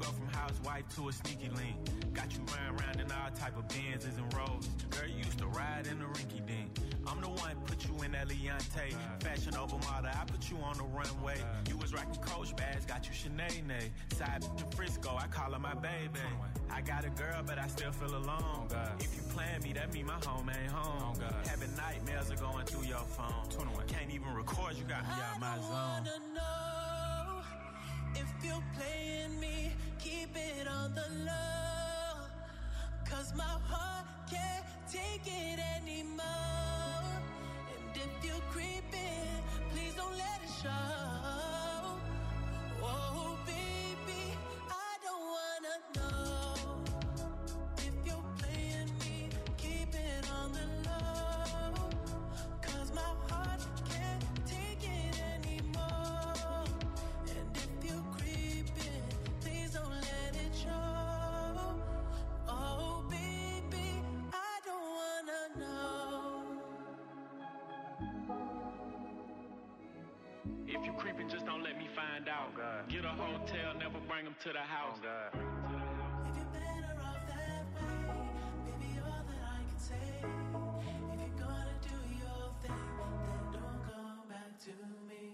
go from housewife to a sneaky link. Got you riding around in all type of Benzes and Rolls. Girl, you used to ride in the rinky dink. I'm the one put you in that Leontay. Fashion over model, I put you on the runway. You was rocking Coach bags, got you Sinead. Side in Frisco, I call her my baby. I got a girl, but I still feel alone. If you plan me, that mean my home ain't home. Having nightmares are going through your phone. Can't even record, you got me out my zone. I wanna know if you're playing me, keep it on the low. 'Cause my heart can't take it anymore. And if you're creeping, please don't let it show. Oh, baby, I don't wanna know if you're playing me, keep it on the low. 'Cause my heart can't take it anymore. And if you're creeping, please don't let it show. Oh, baby, I don't wanna know. If you creeping, just don't let me find out. Get a hotel, never bring them to the house. If you're better off that way, baby, all that I can say. If you're gonna do your thing, then don't come back to me.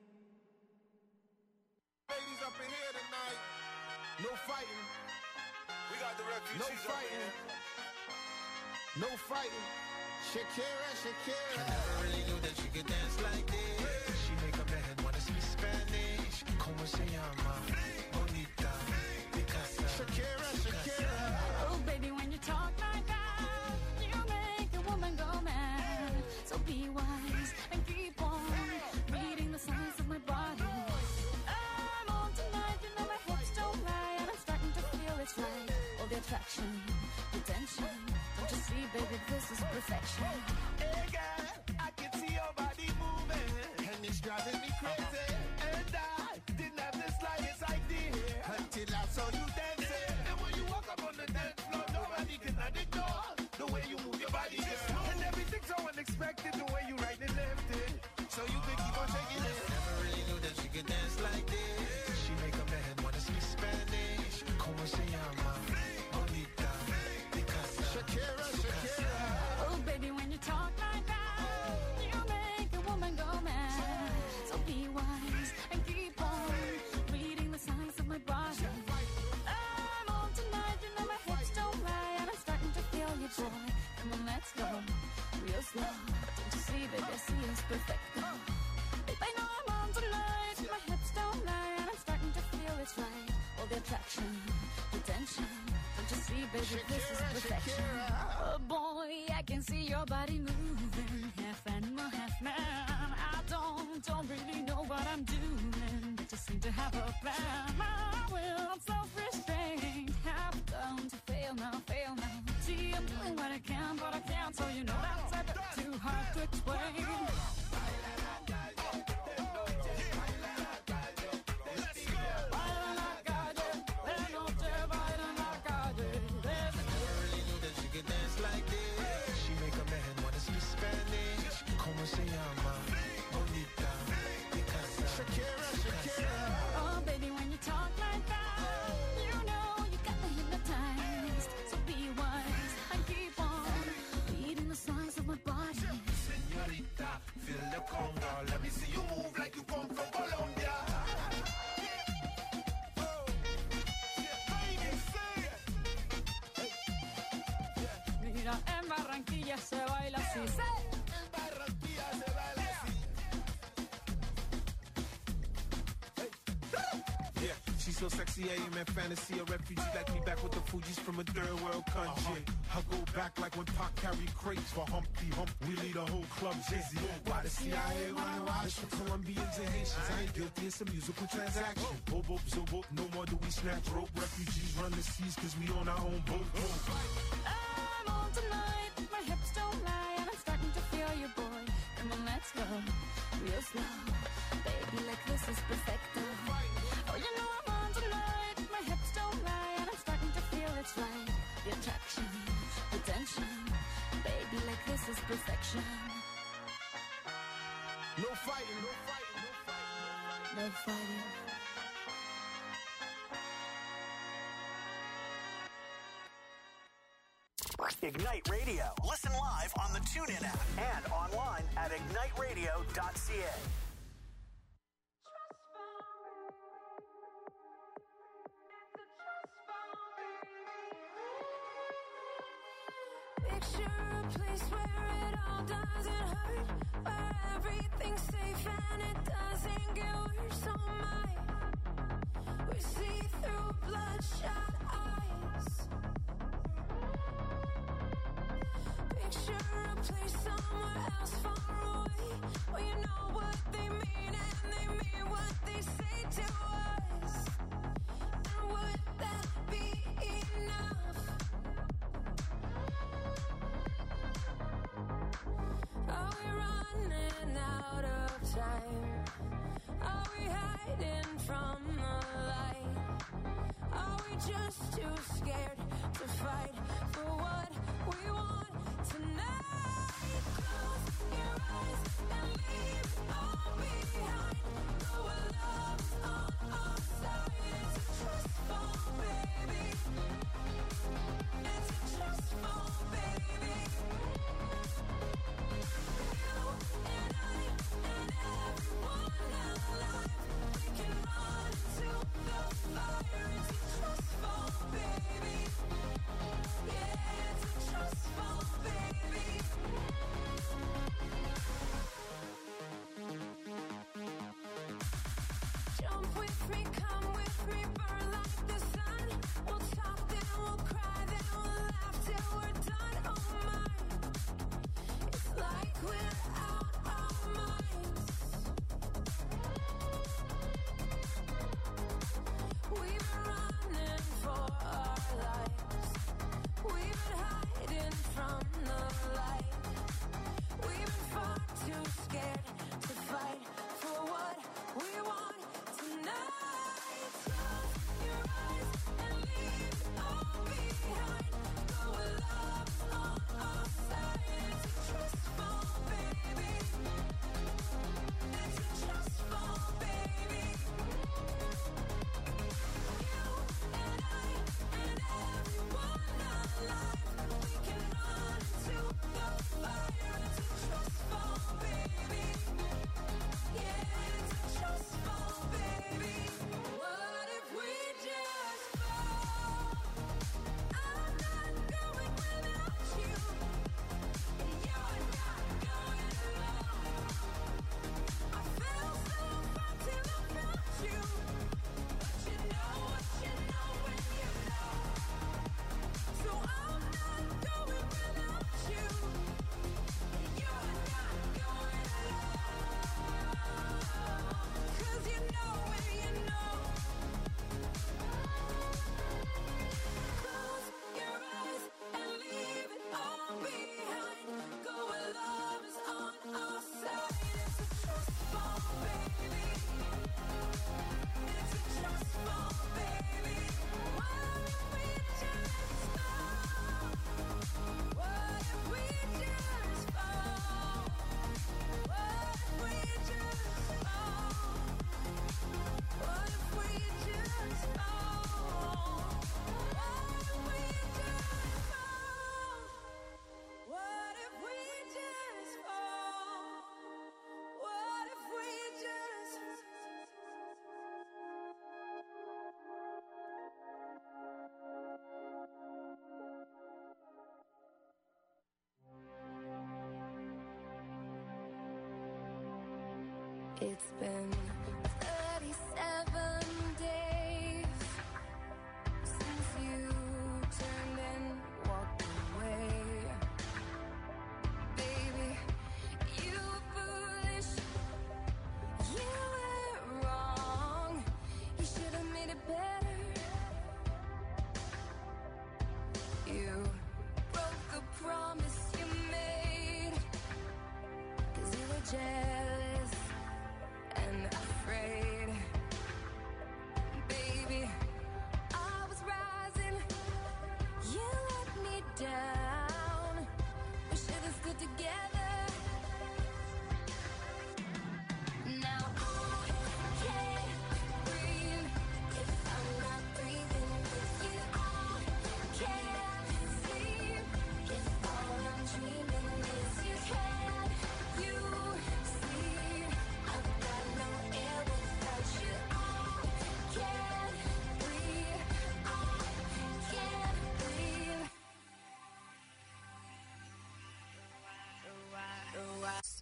Ladies up in here tonight. No fighting. We got the refugees. No fighting. No fighting. Shakira, Shakira. I never really knew that she could dance like this. She make a man wanna speak Spanish. Como se llama? Bonita. Picasa. Shakira, Shakira. Oh, baby, when you talk like that, you make a woman go mad. So be wise and keep on reading the signs of my body. I'm on tonight, you know my hips don't lie, and I'm starting to feel it's right. All the attraction, the tension. Don't you see, baby, this is perfection. Hey girl, I can see your body moving, And it's driving me crazy. and I didn't have the slightest idea Until I saw you dancing. And when you walk up on the dance floor, nobody can ignore the way you move your body, girl. And everything's so unexpected, the way you right and left it. So you can keep on shaking it. Never really knew that she could dance like this. She make a man wanna speak Spanish. Como se llama? Bonita. Picasa. Shakira, Shakira. Oh, baby, when you talk like that, you make a woman go mad. So be wise and keep on reading the signs of my body. I'm on tonight, you know my hips don't lie, and I'm starting to feel you, boy. Come on, let's go real slow. Don't you see, baby, I see it's perfect. Babe, I know I'm on tonight, my hips don't lie, and I'm starting to feel it's right. All the attraction, the tension. Don't you see, baby, this is perfection. Oh boy, I can see your body moving, half animal, half man. I don't really know what I'm doing, but just seem to have a plan. My will, I'm self-restrained, have done to fail now. See, I'm doing what I can, but I can't, so you know that's a bit too hard to explain. She can dance like this. She make a man wanna speak Spanish. Como se llama? Bonita. Picasa. Shakira, Shakira. Oh, baby, when you talk like that, you know you got me hypnotized. So be wise and keep on reading the signs of my body. Señorita, feel the conga. Let me see you move like you come from Colombia. Mira, en Barranquilla se baila así. En Barranquilla se baila así. Yeah, she's so sexy, I am in fantasy. A refugee like me back with the Fugees from a third world country. I go back like when Pac carried crates for Humpty Hump. We lead a whole club dizzy. Why the CIA wanna watch from Colombians and Haitians? I ain't guilty, it's a musical transaction. Boop, boop, so boop, no more do we snatch rope. Refugees run the seas cause we on our own boat. I'm on tonight, my hips don't lie, and I'm starting to feel you, boy. Come on, let's go real slow. Baby, like this is perfect. Oh, you know I'm on tonight, my hips don't lie, and I'm starting to feel it's right. The attraction, the tension. Baby, like this is perfection. No fighting, no fighting, no fighting, No fighting. Ignite Radio. Listen live on the TuneIn app and online at igniteradio.ca. Picture a place where it all doesn't hurt, where everything's safe and it doesn't get worse. Oh my, we see through bloodshot eyes. Picture a place somewhere else far away, where you know what they mean and they mean what they say to us. And would that be enough? Are we running out of time? Are we hiding from the light? Are we just too scared to fight for what we want tonight? Close your eyes and leave all behind. Though our love's on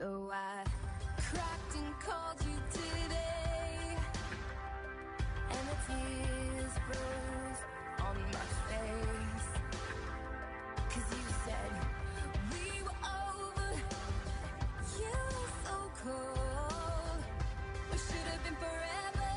So I cracked and called you today, and the tears froze on my face, 'cause you said we were over, you were so cold, we should have been forever.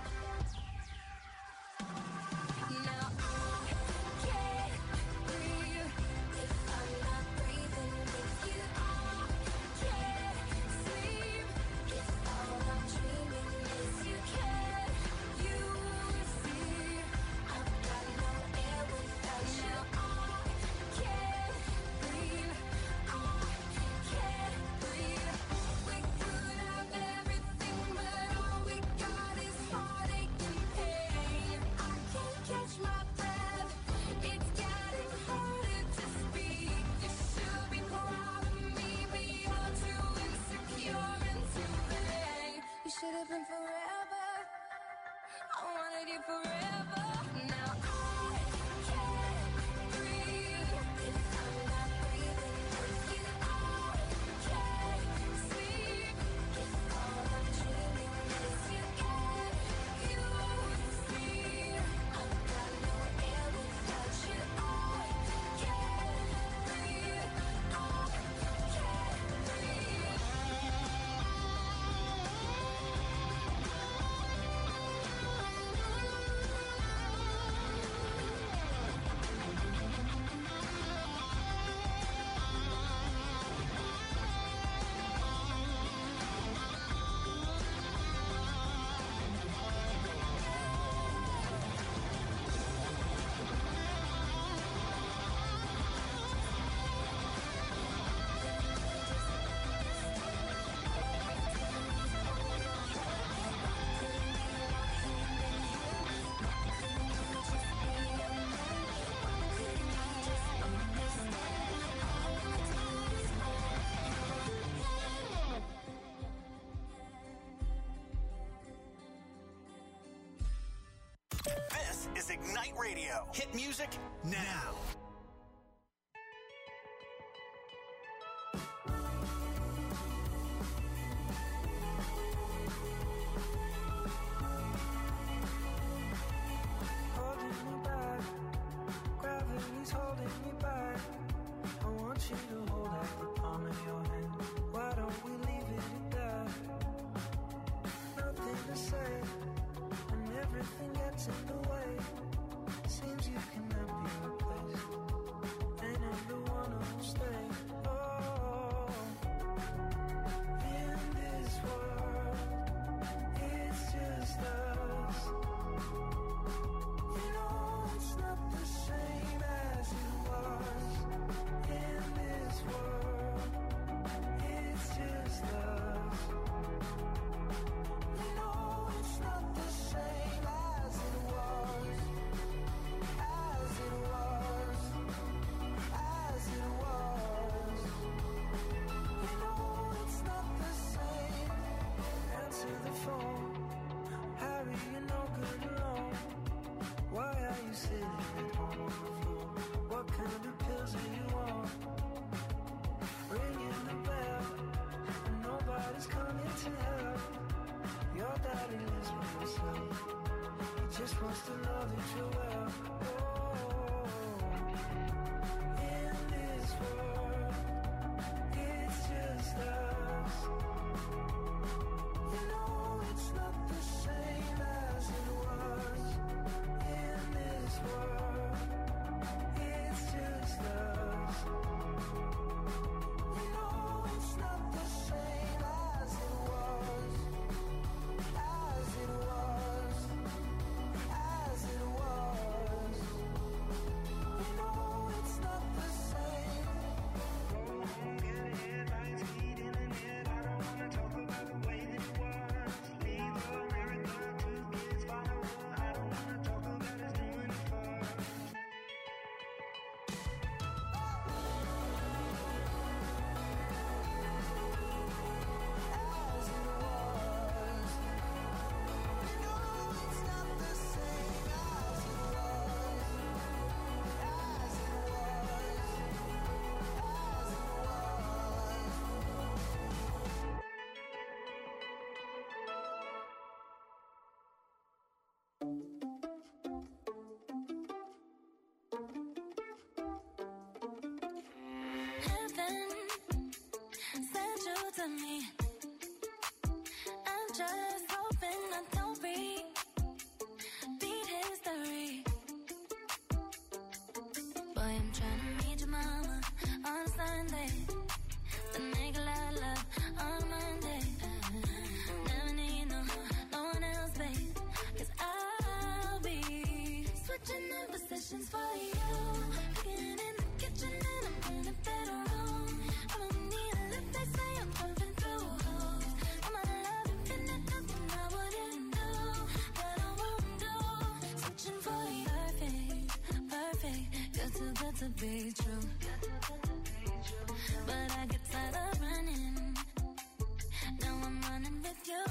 Now I can't breathe if I'm not breathing with you. I can't sleep if all I'm dreaming is you. Can't you see I've got no air without you? I can't breathe, I can't breathe. We could have everything, but all we got is heartache and pain. I can't catch my breath, it's getting harder to speak. You should be proud of me, but you're too insecure and too vain. You should have been forever, I wanted you forever. Now I can't breathe if I'm not breathing with you. I can't sleep if all I'm dreaming is you. Can't you see I've got no air without you? I can't breathe, I can't breathe. This is Ignite Radio. Hit music now. Holding me back, gravity's holding me back. I want you to hold out the palm of your hand. Why don't we leave it at that? Nothing to say, and everything gets in the way. Seems you cannot be replaced, and I'm the one who'll stay. Oh, in this world, it's just us. You know it's not the same as it was. In this world, it's just us. You know it's not the same as it was. As it was. As it was. You know it's not the same. Answer the phone. Harry, you're no good alone. Why are you sitting at home on the floor? What kind of pills are you on? Ringing the bell, and nobody's coming to help. Your daddy lives by himself. He just wants to know that you're well. Oh, in this world, it's just us. You know it's not the same as it was. In this world, it's just us. You know it's not the same as it was. As it was. As it was. Boy, I'm trying to meet your mama on Sunday. Then make a lot of love on Monday. Never need no one else, babe. 'Cause I'll be switching in positions for you. Cooking in the kitchen and I'm in a better room. I don't need a lift, they say I'm jumping through holes. I'm out of love, infinite, nothing I wouldn't do, that I won't do. Switching for you, perfect, you're too good to be true. But I get tired of running. Now I'm running with you.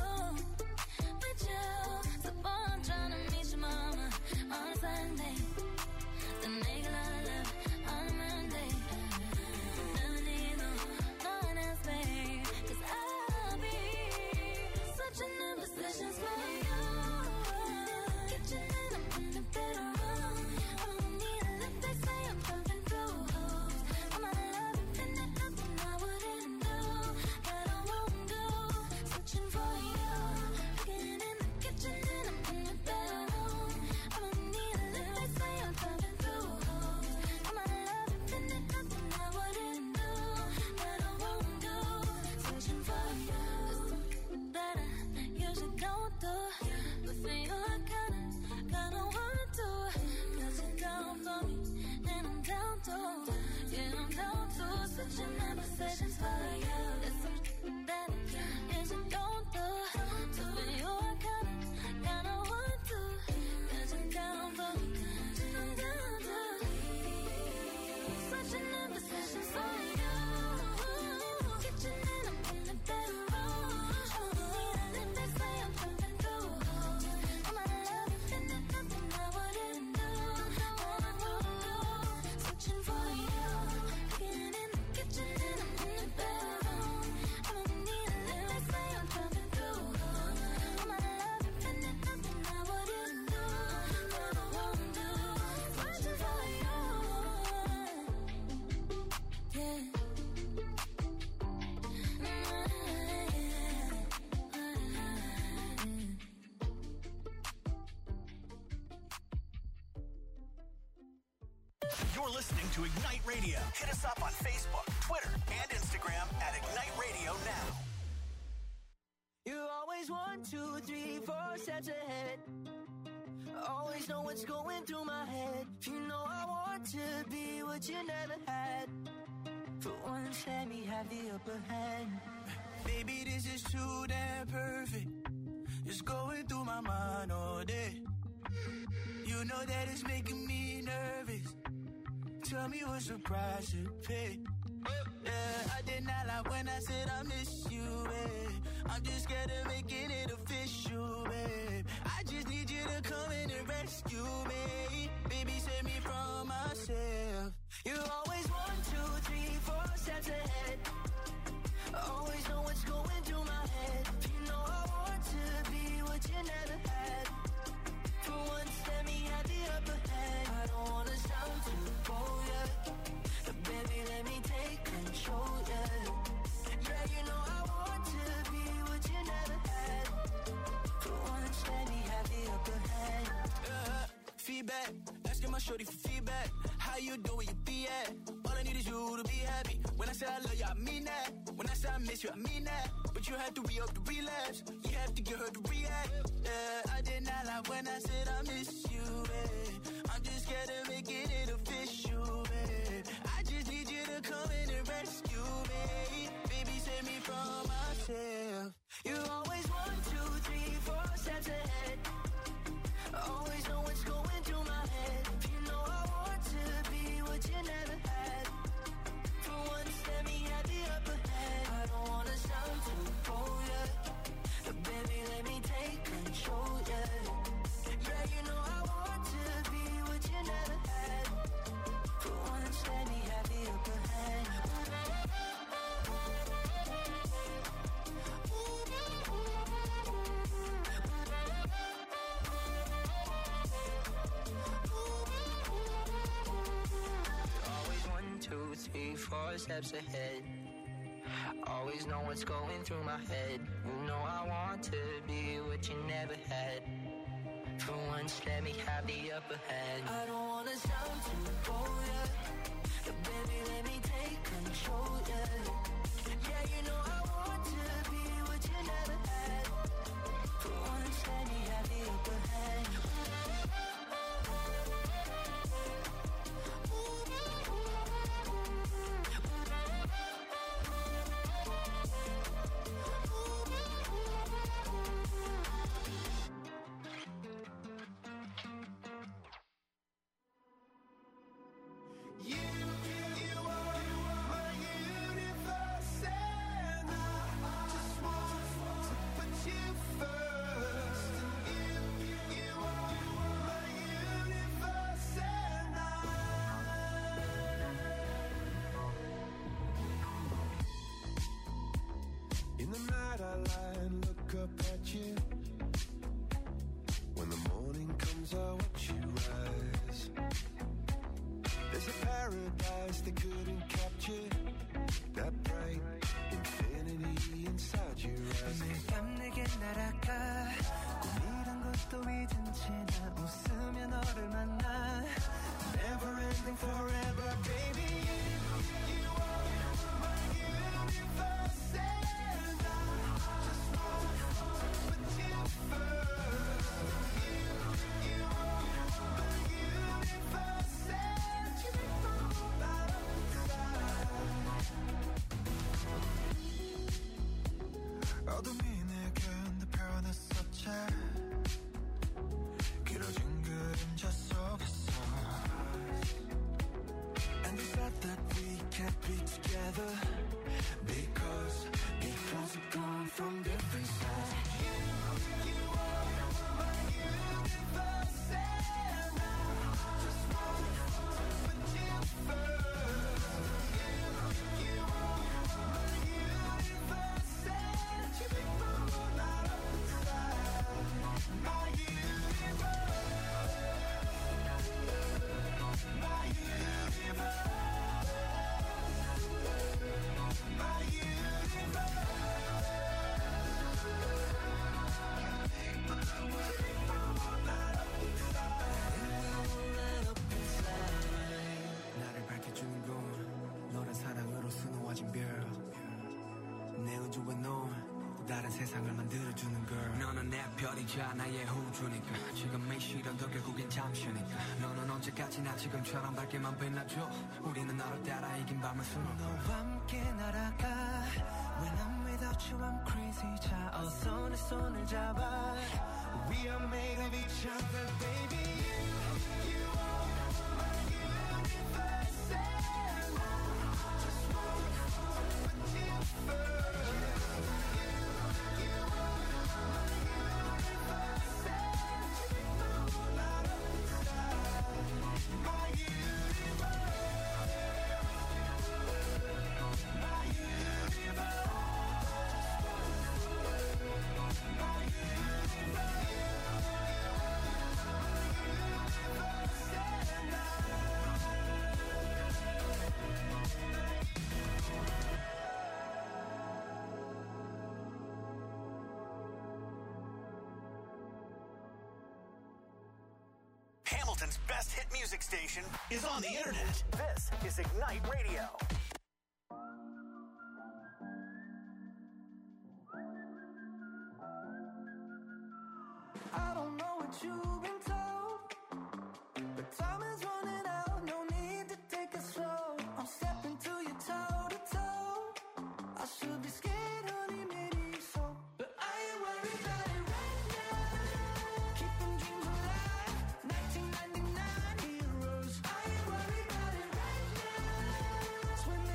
So boy, I'm trying to meet your mama on Sunday. Then make a lot of love on Monday. Never need no one else, babe. 'Cause I'll be switching in positions for you. Kitchen and I'm in the better room. I don't need a lift, they say I'm jumping through holes. I'm out of love, infinite, nothing I wouldn't do, that I won't do. Switching for you. Cooking in the kitchen and I'm in the better room. I don't need a lift, they say I'm jumping through holes. I'm out of love, infinite, nothing I wouldn't do, that I won't do. Switching for you. That I usually don't do, but for you I kinda want to. 'Cause you're down for me and I'm down to. Yeah, I'm down to. Switching in positions for you. It's something that I usually don't do, so for you I kinda want to. 'Cause you're down for me and I'm down to. Switching in positions for you. Kitchen and I'm in the better room. I don't need a lift, they say I'm jumping through holes. I'm out of love, infinite, nothing I wouldn't do, that I won't do. Switching for you. Cooking in the kitchen and I'm in the better room. I don't need a lift, they say I'm jumping through holes. I'm out of love, infinite, nothing I wouldn't do, that I won't do. Switching for you. Yeah. You're listening to Ignite Radio. Hit us up on Facebook, Twitter, and Instagram at Ignite Radio Now. You always 1, 2, 3, 4 steps ahead. Always know what's going through my head. You know I want to be what you never had. For once, let me have the upper hand. Baby, this is too damn perfect. It's going through my mind all day. You know that it's making me nervous. Tell me what's the price to pay. Yeah, I did not lie when I said I miss you, babe. I'm just scared of making it official, babe. I just need you to come in and rescue me. Baby, save me from myself. You always 1, 2, 3, 4 steps ahead. Always know what's going through my head. You know I want to be what you never had. For once, let me have the upper hand. I don't wanna sound too bold, yeah. But baby, let me take control, yeah. Yeah, you know I want to be what you never had. For once, let me have the upper hand. Feedback, asking my shorty for feedback. How you doing, where you be at? All I need is you to be happy. When I say I love you, I mean that. When I say I miss you, I mean that. But you have to re-up the relapse. You have to get her to react. I did not lie when I said I miss you, babe. I'm just scared of making it official, babe. I just need you to come in and rescue me. Baby, save me from myself. You always 1, 2, 3, 4 steps ahead. Always know what's going through my head. You know I want to be what you never had. For once, let me have the upper hand. I don't wanna sound too bold, yeah. But baby, let me take control, yeah. Yeah, you know I want to be what you never had. For once, let me have the upper hand. Always 1, 2, 3, 4 steps ahead. Always know what's going through my head. You know I want to be what you never had. For once, let me have the the upper hand. I don't wanna sound too bold, yeah. But baby, let me take control, yeah. Yeah, you know I want to be what you never had. For once, let me have the upper hand. In the night I lie and look up at you. When the morning comes I watch you rise. There's a paradise they couldn't capture. That bright infinity inside your eyes. 매일 밤 내게 날아가 꿈이란 것도 잊은 채 나 웃으며 너를 만나. Never ending forever baby. You are my universe and I just want to put you first. You are my universe and you make my whole life inside. 어둠이 내게 내 변했었지. 길어진 그림자 속에서. And we said that we can't be together because we've gone from different sides. You are my universe and I just want to put you first. You are my universe and you make my whole life inside. My universe, my universe. 나를 밝혀주는 건 너란 사랑으로 수놓아진 별. 내 우주에 넌 또 다른 세상을 만들어주는 걸. 너는 내 별이자 나의 우주니까. 지금 이 시련도 결국엔 잠시니까. 너는 언제까지나 지금처럼 밝게만 빛나줘. 우리는 너를 따라 이긴 밤을 수놓아. 너와 함께 날아가. When I'm without you I'm crazy. 자 어서 내 손을 잡아. We are made of each other baby. You are my universe and I just want to put you first. You are my universe and you make my whole life inside. My universe, my universe. Hamilton's best hit music station is on the internet. This is Ignite Radio. I don't know what you've been told, but time is running out. No need to take it slow. I'm stepping to you toe to toe. I should be scared, honey, maybe so, but I ain't worried about it right now. Keeping dreams alive, 1999 heroes. I ain't worried about it right now. It's when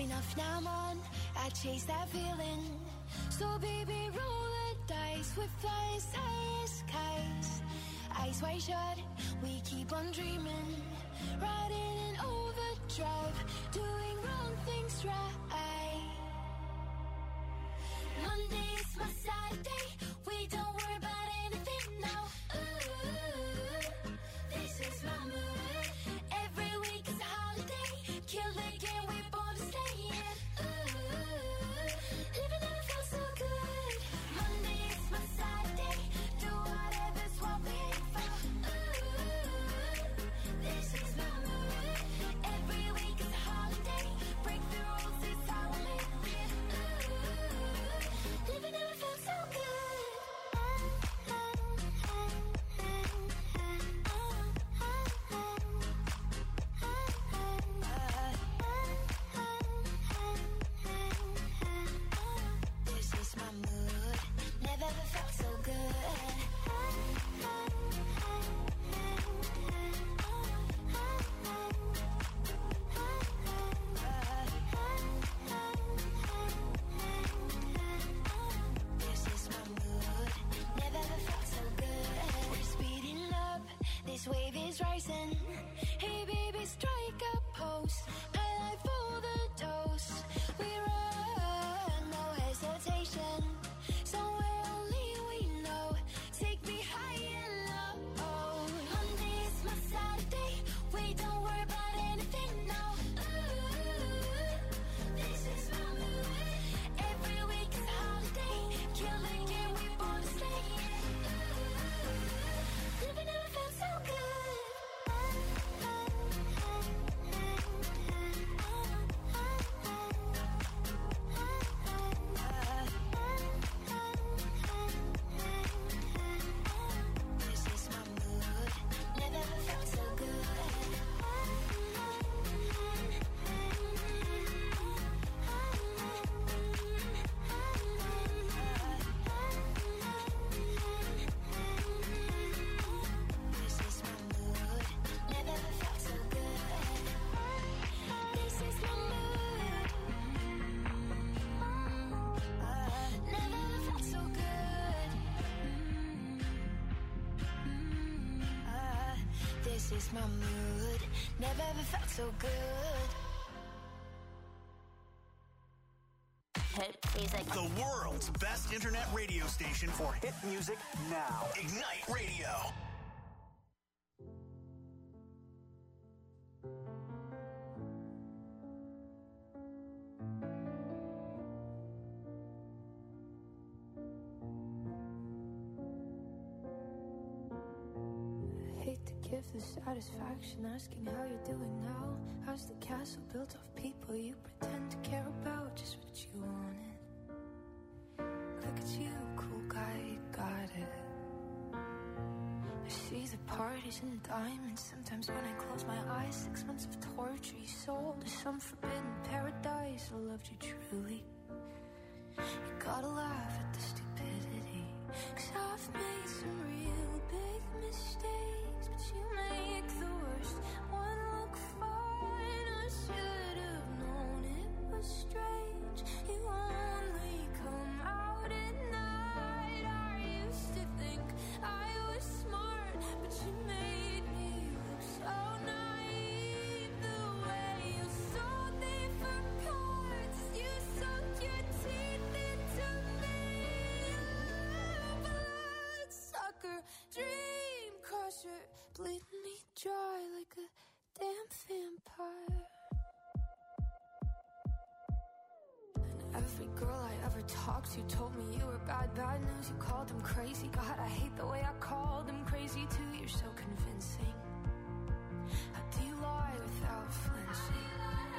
enough, now I'm on. I chase that feeling. So baby, roll the dice. We're flying skies. Eyes wide shut, we keep on dreaming. Riding in overdrive, doing wrong things right. Monday's my Saturday. We don't worry about anything now. Ooh, this is my mood. Every week is a holiday. Kill the game, we're born to stay in. Ooh, living never felt so good. Monday is my Saturday. Do whatever's what we aim for. Ooh, this is my mood. Every week is a holiday. Break the rules, it's how we live. Ooh, living never felt so good. This is my mood. Never ever felt so good. This is my mood. Never ever felt so good. We're speeding up. This wave is rising. Hey baby, strike a pose. I like for the dose. We run, no hesitation. Somewhere only we know. Take me high and low. Monday is my Saturday. We don't worry about anything now. Ooh, this is my mood. Every week is a holiday. Kill the game, we born to stay. Ooh, living never felt so good. This is my mood. Never ever felt so good. This is my mood. Never ever felt so good. This is my mood. Never ever felt so good. This is my mood. Never ever felt so good. The world's best internet radio station for hit music now. Ignite Radio. Hate to give the satisfaction asking how you're doing now. How's the castle built of people you pretend to care about? Just what you wanted. Look at you, cool guy, you got it. I see the parties and diamonds. Sometimes when I close my eyes, 6 months of torture you sold to some forbidden paradise. I loved you truly. You gotta laugh at the stupidity, 'cause I've made some real big mistakes, but you make the worst one look fine. I should have known it was strange. You only come out at night. I used to think I was smart, but you made me look so naive. The way you sold me for parts, you sunk your teeth into me. Bloodsucker, dream crusher, bleeding me dry like a damn vampire. And every girl I ever talked to told me you were bad, bad news. You called them crazy. God, I hate the way I called them crazy too. You're so convincing. How do you lie without flinching?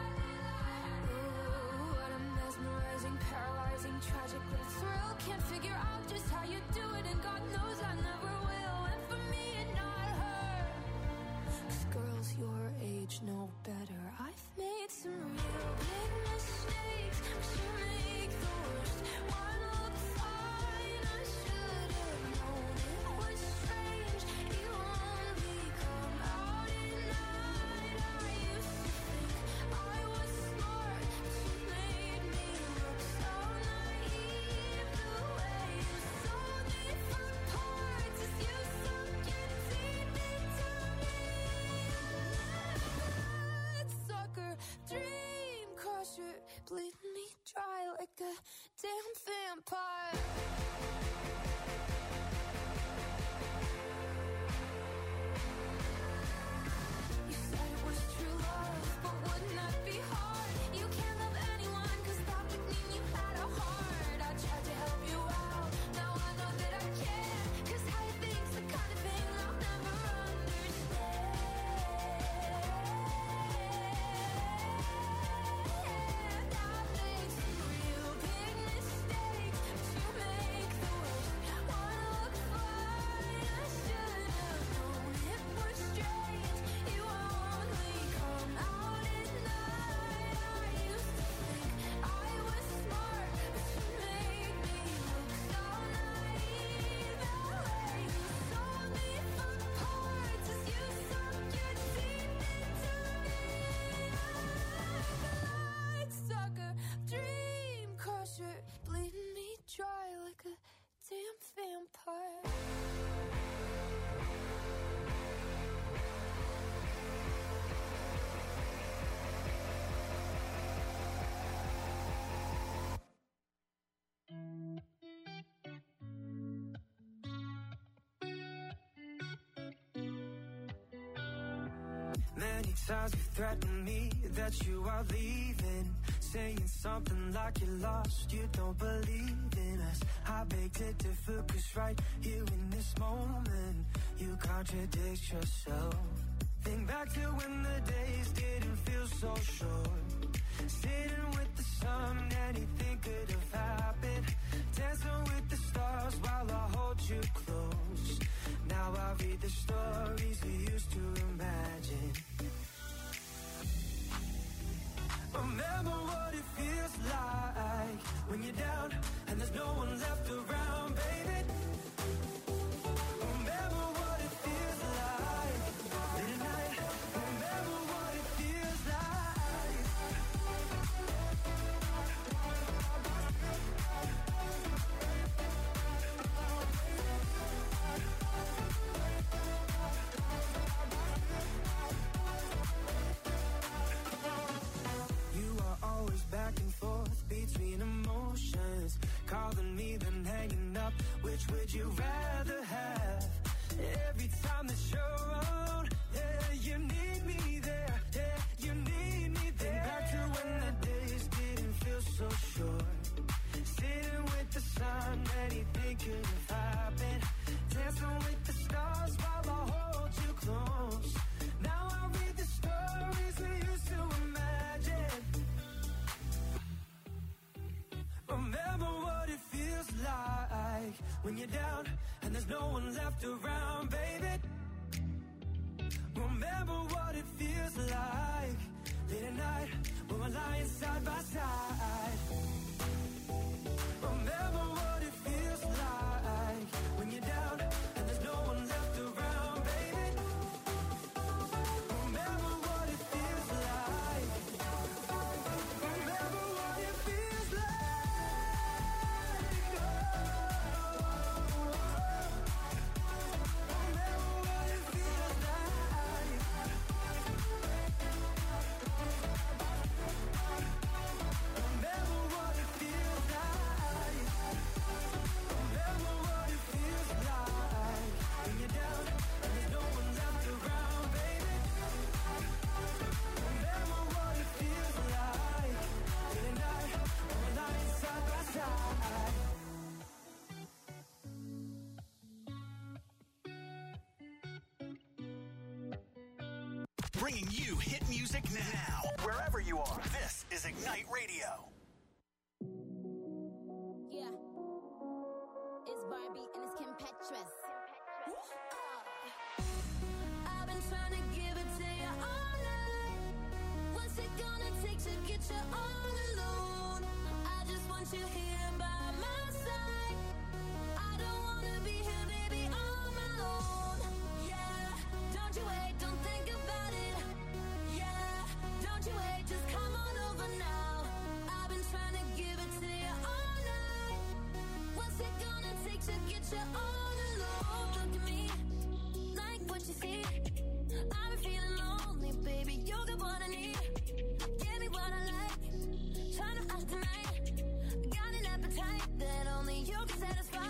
Ooh, what a mesmerizing, paralyzing, tragic little thrill. Can't figure out just how you do it, and God knows I never will. And for me and not her, 'cause girls your age know better. I've made some real big mistakes, but you make the worst one look fine. I should have known it was strange. You only come out at night. I used to think I was smart, but you bleeding me dry like a damn vampire. You said it was true love, but wouldn't that be hard? You can't love anyone, 'cause that would mean you had a heart. I tried to help you out, now I know that I can't, 'cause how you think's the kind of thing I'll never understand. I made some real big mistakes to make the worst one look fine. I should have known it was strange. You only come out at night. I used to think I was smart, but you made me look so naive. The way you sold me for parts as you sunk your teeth into me. Light sucker, dream crusher, bleeding me dry like a damn vampire. Many times you threatened me that you are leaving, saying something like you're lost, you don't believe in us. I beg to differ, 'cause right here in this moment you contradict yourself. Think back to when the days didn't feel so short, sitting with the sun, anything could have happened, dancing with the stars while I hold you close. Now I read the stories we used to imagine. Remember what it feels like when you're down and there's no one left around, baby. Remember what it feels like late at night. Remember what it feels like. You are always back and forth between emotions, calling me then hanging up. Which would you rather have? Every time that you're around, yeah, you need me there. Yeah, you need me there. Think back to when the days didn't feel so short, sitting with the sun, anything could have happened, dancing with the stars while I hold you close. Now I read the stories we used to imagine. Remember what it feels like when you're down and there's no one left around, baby. Remember what it feels like late at night when we're lying side by side. Remember what it feels like when you're down and there's no one left around, baby. Remember what it feels like. Remember what it feels like. Remember what it feels like. Remember what it feels like. Remember what it feels like when you're down and there's no one left around, baby. Remember what it feels like late at night when we're lying side by side. Bringing you hit music now, wherever you are. This is Ignite Radio. Yeah. It's Barbie and it's Kim Petras. I've been trying to give it to you all night. What's it gonna take to get you all alone? I just want you here by my side. I don't wanna be here, baby, on my own. Yeah, don't you wait, don't think about it. Yeah, don't you wait, just come on over now. I've been trying to give it to you all night. What's it gonna take to get you all alone? Look at me, like what you see. I've been feeling lonely, baby. You got what I need. Give me what I like. Try to act tonight. Got an appetite that only you can satisfy.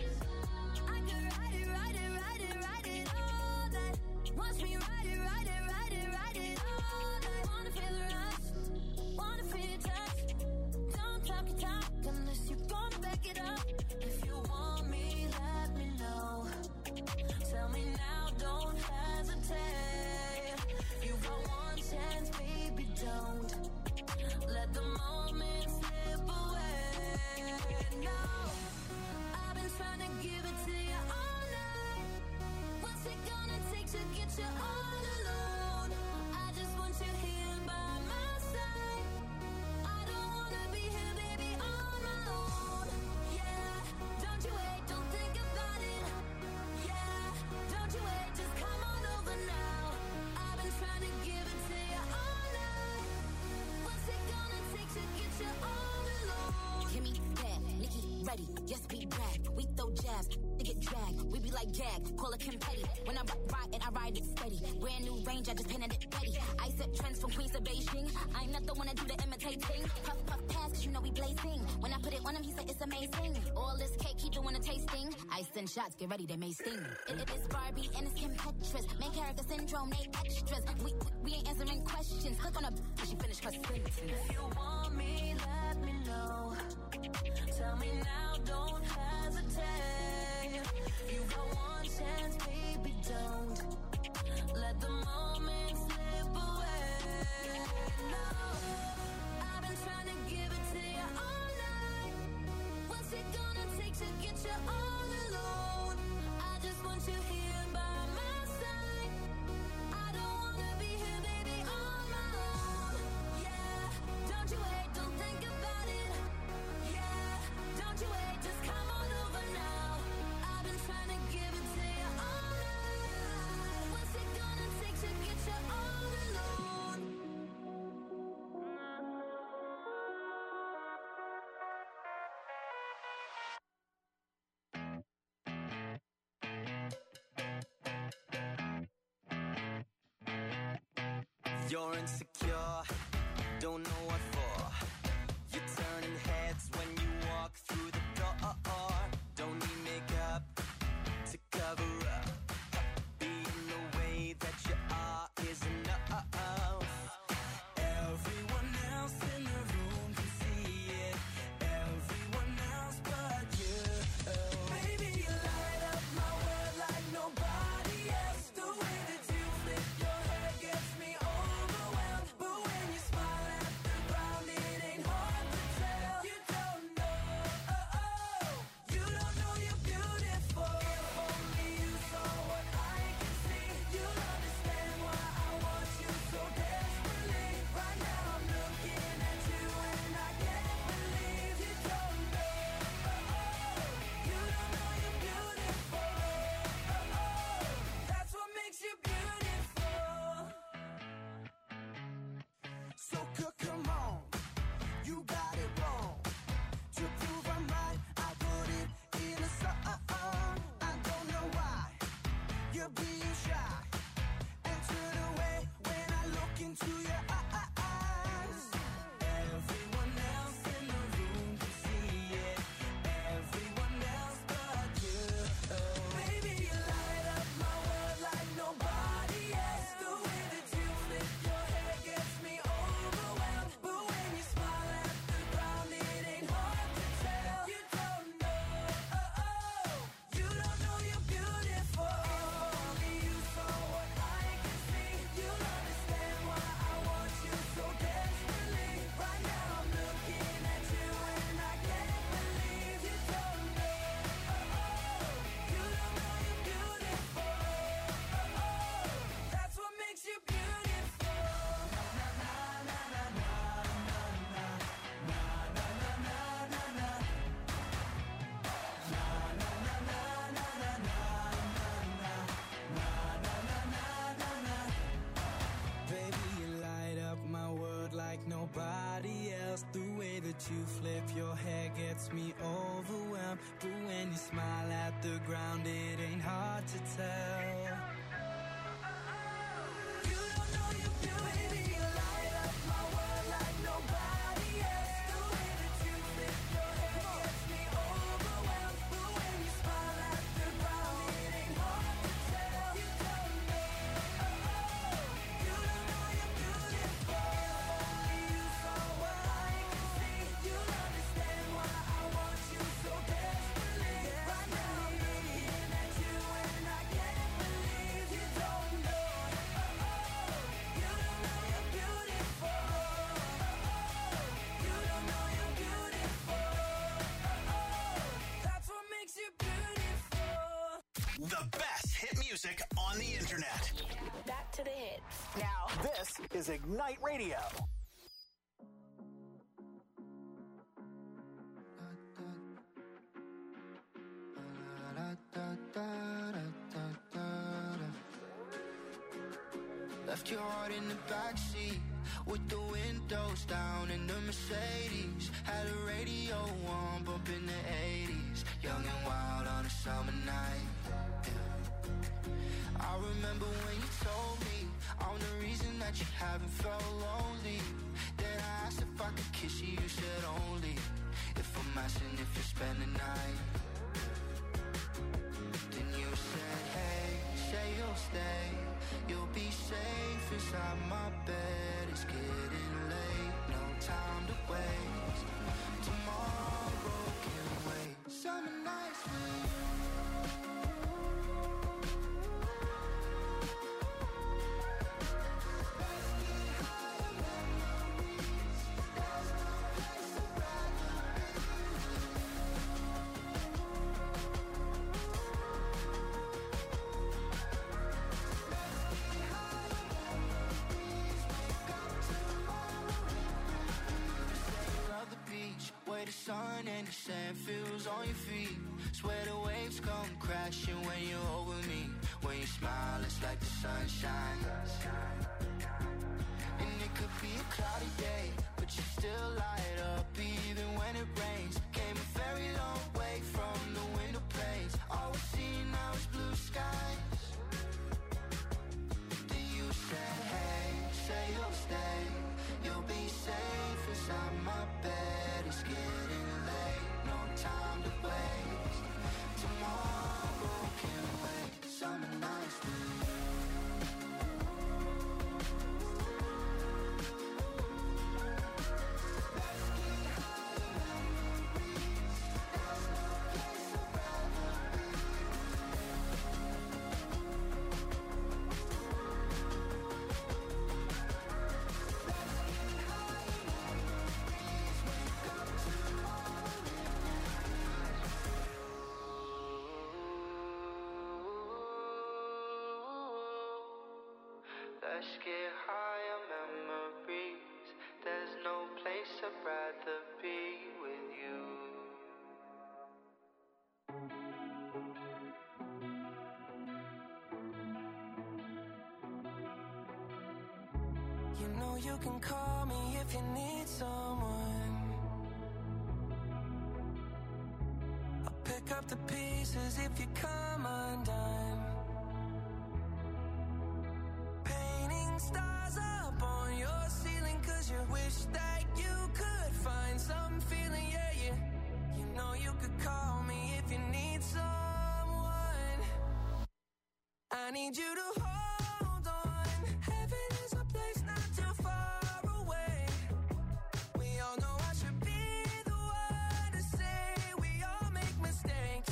I could ride it, ride it, ride it, ride it all night. Watch me ride it, ride it, ride it, ride it all night. Wanna feel the rush, wanna feel your touch. Don't talk your talk unless you're gonna back it up. If you want me, let me know. Tell me now, don't hesitate. You got one chance, baby, don't let the moment slip away. No, I've been trying to give it to you all night. What's it gonna take to get you all alone? I just want you here by my side. I don't wanna be here, baby, on my own. Yeah, don't you wait, don't think about it. Yeah, don't you wait, just come on over now. I've been trying to give it to you all night. What's it gonna take to get you all alone? Kimmy, bad, Nikki, ready, yes, we brag. We throw jabs, they get dragged. We be like gag, call it confetti. When I ride it, I ride it steady. Brand new range, I just painted it ready. I set trends from Queens to Beijing. I'm not the one to do the imitating. Puff, puff, pass, cause you know we blazing. When I put it on him, he said it's amazing. All this cake, keep doing a tasting. I send shots, get ready, they may sting. It is Barbie and it's Kim Petras. Main character syndrome, they extras. We ain't answering questions. Click on a she finished her sentence. If you want me, let me know. Tell me now, don't hesitate. You got one chance, baby, don't let the moment slip away. No, I've been trying to give it to you all night. What's it gonna take to get you all alone? I just want you here by my side. I don't wanna be here, baby, on my own. Yeah, don't you wait, don't think about it. Yeah, don't you wait, just come on over now. I've been trying to give it to you all night. What's it gonna take to get you all alone? You're insecure, don't know what for. You're turning heads when you walk through the door. Don't need makeup to cover up. Being the way that you are is enough. Everyone else in the room can see it. Everyone else but you. Baby, you light up my world like nobody else. The way that you flip your hair gets me overwhelmed. But when you smile at the ground, it ain't hard to tell. You don't know, you don't know you're beautiful. If only you saw what I can see, you'll understand why I want you so desperately. Right now I'm looking at you and I can't believe you don't know, you don't know you're beautiful. That's what makes you beautiful. So come on, you got it wrong. To prove I'm right, I put it in a song. I don't know why you're being shy and turn away when I look into your eyes. Everyone else in the room can see it. Everyone else but you. Baby, you light up my world like nobody else. The way that you flip your hair gets me overwhelmed. But when you smile at the ground, it ain't hard to tell. You don't know, you don't know you're beautiful. If only you saw what I can see, you'll understand why I want you so desperately. Right now I'm looking at you and I can't believe you don't know, you don't know you're beautiful. That's what makes you beautiful. Baby, you light up my world like nobody else. The way that you flip your hair gets me overwhelmed. But when you smile at the ground, it ain't hard to tell. The best hit music on the internet. Back to the hits. Now, this is Ignite Radio. Left your heart in the backseat with the windows down in the Mercedes. Had a radio on, bumping the 80s. Young and wild on a summer night. Yeah. I remember when you told me I'm the reason that you haven't felt lonely. Then I asked if I could kiss you, you said only if I'm asking if you spend the night. Then you said, hey, say you'll stay. You'll be safe inside my bed. It's getting late, no time to waste. Tomorrow can wait. Summer nights with you. Where the sun and the sand feels on your feet. Swear the waves come crashing when you're over me. When you smile, it's like the sunshine. And it could be a cloudy day, but you still light up even when it rains. Came a very long way from the window panes. All we see now is blue skies. Then you said, hey, say you'll stay. You'll be safe inside my bed. It's getting late, no time to waste. Tomorrow can wait. Summer nights with you. Let's get high on memories. There's no place I'd rather be with you. You know you can call me if you need someone. I'll pick up the pieces if you come undone. Stars up on your ceiling, cause you wish that you could find some feeling, yeah, yeah. You know you could call me if you need someone. I need you to hold on. Heaven is a place not too far away. We all know I should be the one to say we all make mistakes.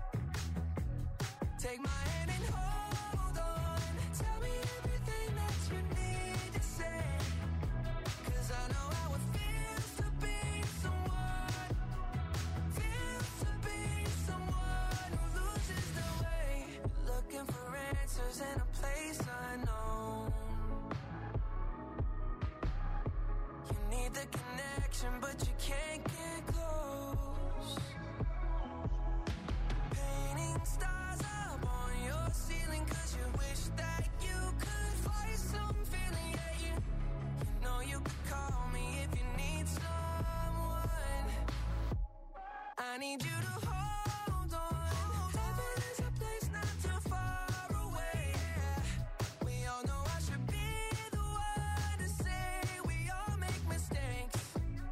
Take my hand and hold on. Tell me everything that you need to say. Cause I know how it feels to be someone. Feels to be someone who loses their way. Looking for answers in a place unknown. You need the connection, but you can't get close. Painting stars up on your ceiling, cause you wish that you could find some feeling, yeah, you know you could call me if you need someone. I need you to hold on. Heaven is a place not too far away. We all know I should be the one to say we all make mistakes.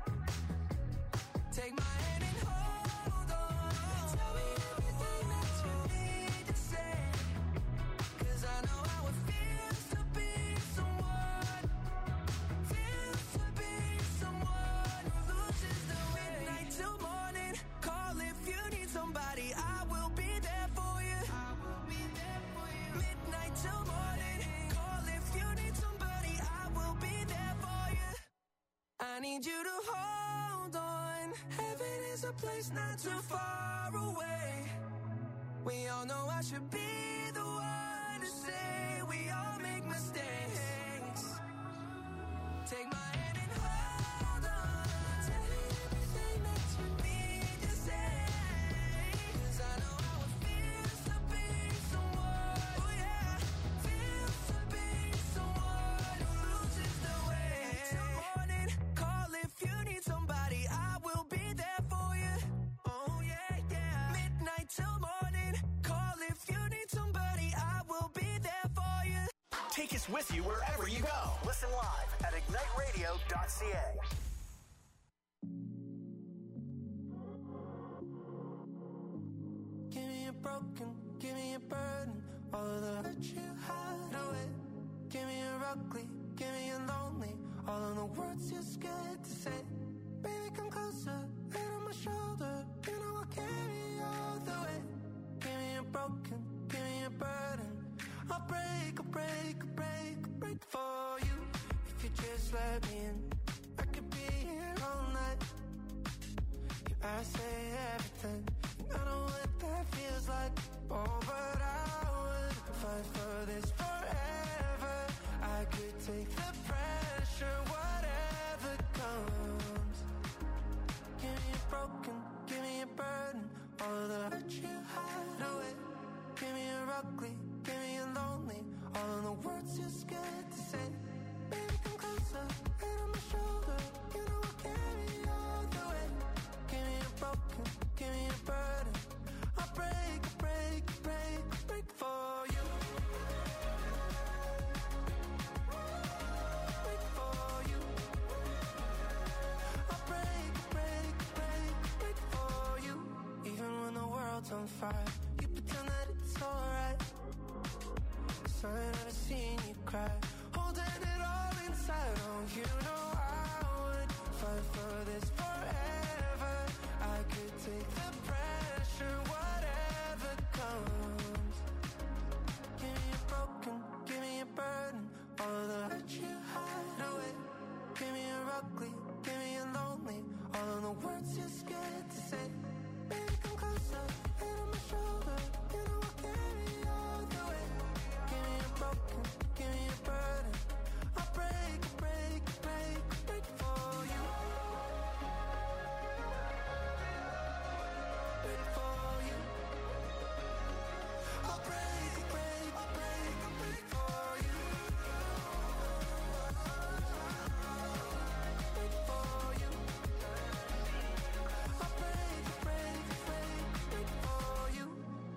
Take my hand and hold on. Tell me everything that you need to say. Cause I know how it feels to be someone. Feels to be someone who loses the way. Midnight till morning, call if you need somebody. I will be there for you. I will be there for you. Midnight till morning, call if you need somebody. I will be there for you. I need you to hold on. Heaven is a place not too far away. We all know I should be the one to say we all make mistakes. Take my hand and hold on. Tell me everything that you need to say. 'Cause I know how it feels to be someone, oh yeah, feels to be someone who loses the way. Till morning, call if you need somebody, I will be there for you. Oh yeah, yeah. Midnight till morning, call if you need somebody, I will be there for you. Take us with you wherever you go. Listen live at igniteradio.ca. Give me a broken, give me a burden, all of the hurt you hide away. Give me a ugly, give me a lonely, all of the words you're scared to say. Baby, come closer, head on my shoulder, you know I'll carry you all the way. Give me a broken, give me a burden, I'll break, I'll break, I'll break, I'll break for you. If you just let me in, I could be here all night. Yeah, I say everything, I know what that feels like. Oh, but I would fight for this forever. I could take the pressure, whatever comes. Give me a broken, give me a burden, all of the hurt you hide away. Give me a ugly, give me a lonely, all of the words you're scared to say. Baby, come closer, head on my shoulder, you know I'll carry you all the way. Give me a broken, give me a burden, I'll break, break, break, break for you. Break for you. I'll break, break, break, break for you. Even when the world's on fire, you pretend that it's alright. 'Cause I ain't never seen you cry, holding it all inside. Oh, you know I would fight for this forever. I could take the pressure, whatever comes. Give me a broken, give me a burden, all of the hurt you hide away. Give me a ugly, give me a lonely, all of the words you're scared to say. Baby, come closer, head on my shoulder, you know I'll carry you all the way. Give me a broken, give me a burden, I'll break, break, break, break for you. Break for you. I'll break, break, break, break for you. Break for you. I'll break, break, break, break for you.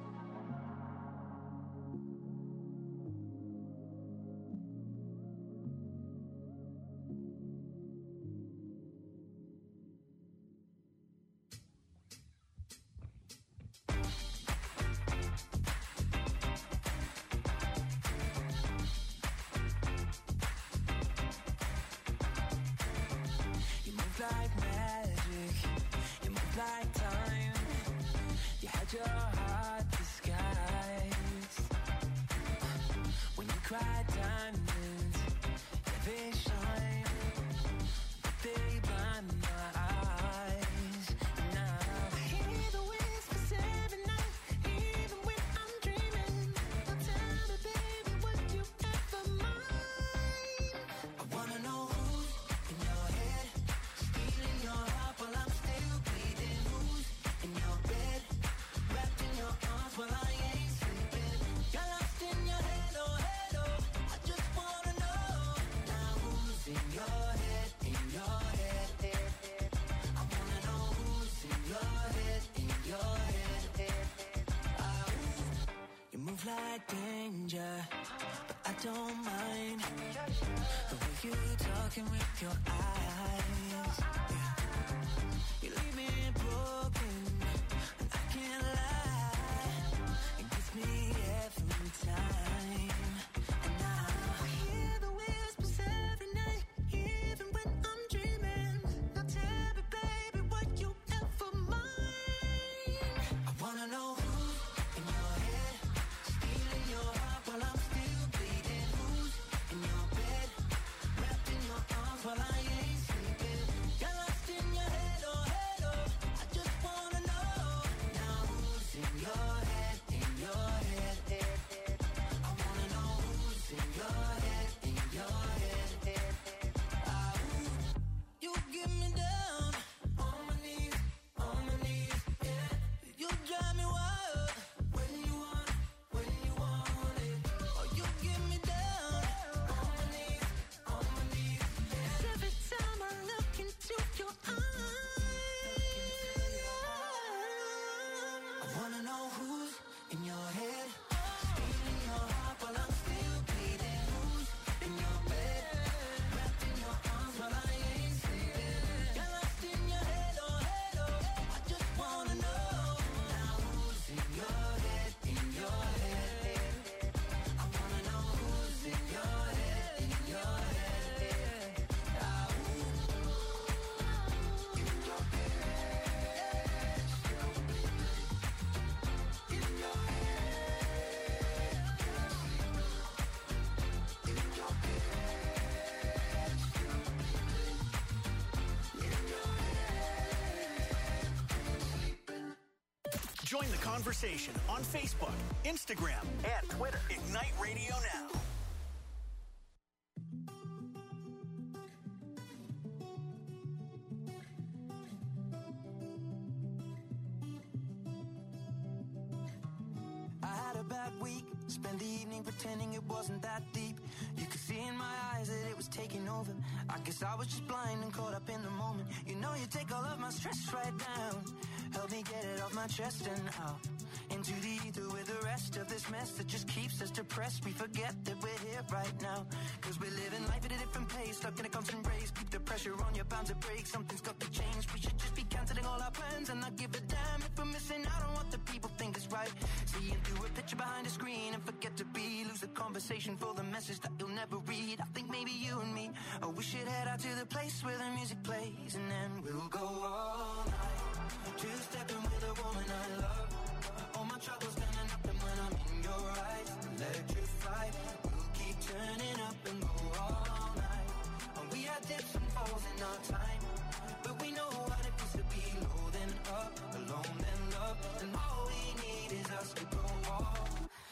You move like magic, you move like time. You had your heart disguised. When you cry diamonds, yeah, they shine, but they blind my eyes. Now I hear the whispers every night, even when I'm dreaming. Now tell me, baby, would you ever mind? I wanna know who's in your head, stealing your heart while I'm still bleeding. Who's in your bed, wrapped in your arms while I ain't sleeping. You're lost in your head, oh, I just wanna know. Now who's in your head, in your head? I wanna know who's in your head, in your head. You move like danger, but I don't mind the way you talking with your eyes. Yeah. You leave me broken, and I can't lie. It gets me every time. And now I hear the whispers every night, even when I'm dreaming. Now tell me, baby, would you ever mind? I wanna know who's in your head, stealing your heart while I'm still bleeding. Who's in your bed, wrapped in your arms while I ain't sleeping. You're lost in your head, oh, I just wanna know. Now who's in your head, in know who's in your head, stealing your heart while I'm still bleeding. Who's in your bed, wrapped in your arms while I ain't sleeping. You're lost in your head, oh, I just wanna know now who's in your head, in your head. I wanna know who's in your head, in your head. Now who's in your head, in your head. Join the conversation on Facebook, Instagram, and Twitter. Ignite Radio Now. I had a bad week, spent the evening pretending it wasn't that deep. You could see in my eyes that it was taking over. I guess I was just blind and caught up in the moment. You know you take all of my stress right down. Help me get it off my chest and out into the ether with the rest of this mess that just keeps us depressed. We forget that we're here right now, cause we're living life at a different pace, stuck in a constant race. Keep the pressure on, you're bound to break. Something's got to change. We should just be cancelling all our plans and not give a damn if we're missing out on what the people think is right. Seeing through a picture behind a screen and forget to be, lose the conversation for the message that you'll never read. I think maybe you and me, oh, we should head out to the place where the music plays, and then we'll go all night, two-stepping with a woman I love. All my troubles standing up, and when I'm in your eyes, electrified. We'll keep turning up and go all night. And we had dips and falls in our time, but we know what it feels to be low then up, alone then love. And all we need is us to go all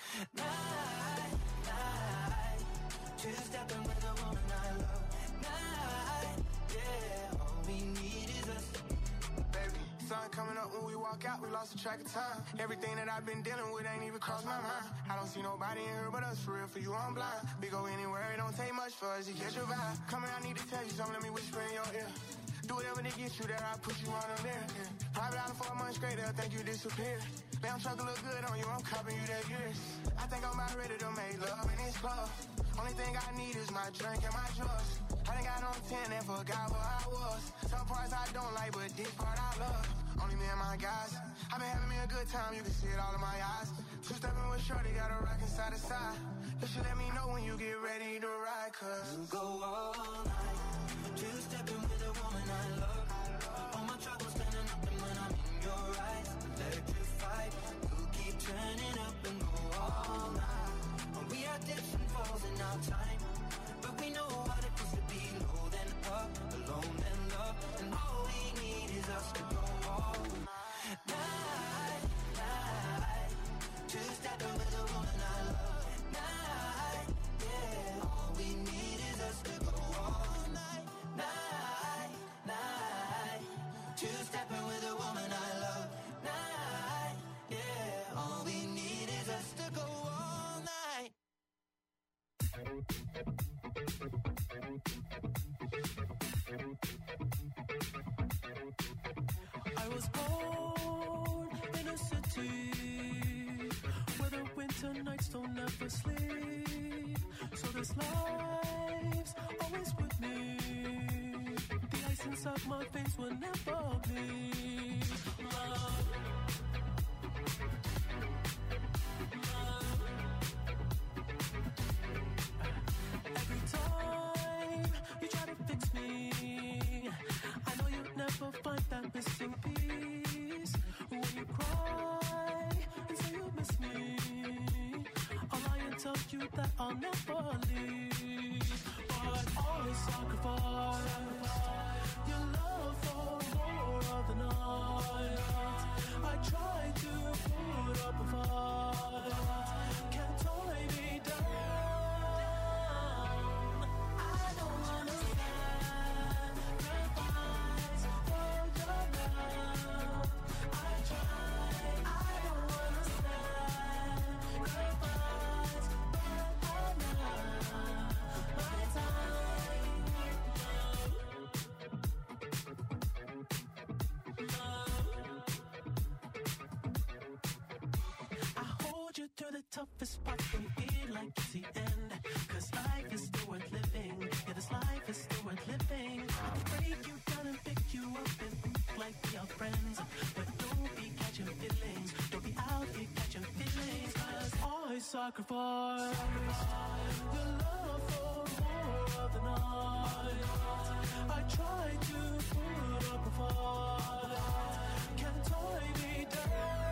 night, night. Two-stepping with a woman I love. Night, yeah. All we need is us. Baby, sun coming up when we walk out, we lost the track of time. Everything that I've been dealing with ain't even crossed my mind. I don't see nobody in here but us, for real, for you I'm blind. We go anywhere, it don't take much for us to catch your vibe. Come here, I need to tell you something, let me whisper in your ear. Do whatever to get you there, I put you on a there. $5 for a month straight, they'll think you disappeared. Damn truck look good on you, I'm copping you that years. I think I'm about ready to make love in this club. Only thing I need is my drink and my drugs. I done got on 10 and forgot where I was. Some parts I don't like, but this part I love. Only me and my guys. I've been having me a good time, you can see it all in my eyes. Two-stepping with shorty, got a rockin' side to side. You should let me know when you get ready to ride, cause we'll go all night, two-stepping with a woman I love. All my troubles standing up, and when I'm in your eyes, electrified. We'll keep turning up and go all night. And we had dips and falls in our time, but we know what it feels to be low then up, alone then love. And all we need is us to go all night, night. Two-stepping with a woman I love. Night, yeah. All we need is us to go all night, night, night. Two-stepping with a woman I love. Night, yeah. All we need is us to go all night. I was born in a city where the winter nights don't ever sleep. So this life's always with me. The ice inside my veins will never bleed. Love. Every time you try to fix me, I know you'll never find that missing piece. When you cry and say you miss me, I'll lie and tell you that I'll never leave. But always sacrifice your love for more of the night. I try to put up a fight, can't tie me down. I don't understand the fights for your love. I try, I don't understand the fights, but I love my time. Love. to the toughest part when you feel like it's the end. Cause life is still worth living. Yeah, this life is still worth living. I can break you down and pick you up and like we are friends. But don't be catching feelings. Don't be out here catching feelings. Cause I sacrifice your love for more of the night. I try to put up a fight. Can't tie me down.